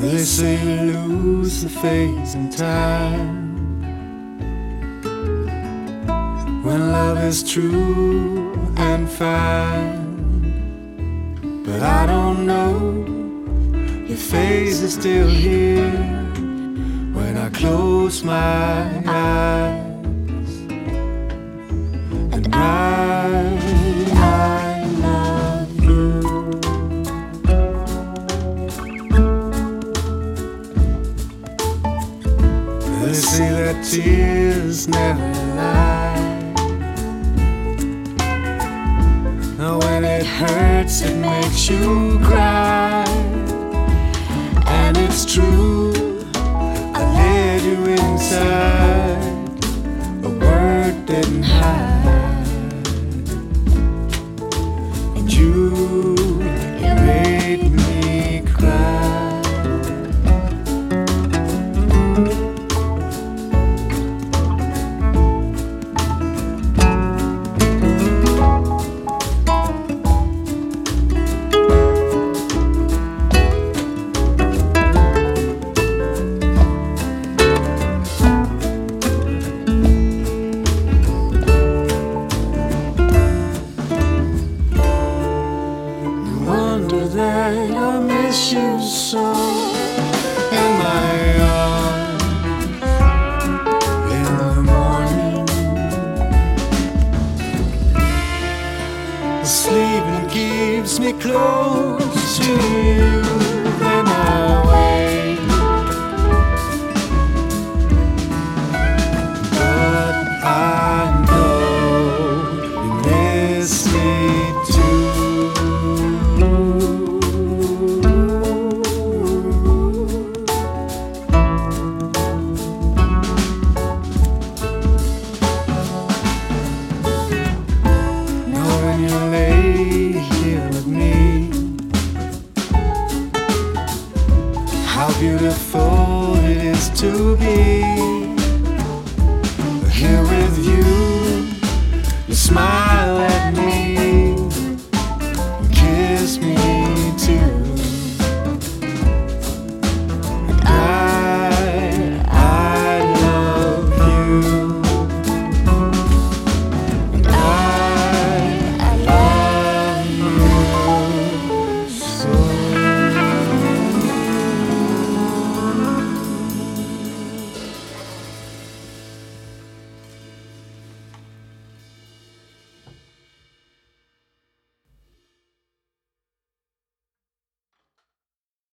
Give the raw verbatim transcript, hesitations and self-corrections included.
They say you lose the phase in time when love is true and fine. But I don't know, your face is still here when I close my eyes. And I, I love you. They say that tears never lie. When it hurts, it makes you cry. And it's true, I led you inside, a word didn't hide. And you, you made me cry. That I miss you so in my arms in the morning. Sleeping keeps me close to you, then I wake. But I know you miss me too. How beautiful it is to be here with you. You smile at me.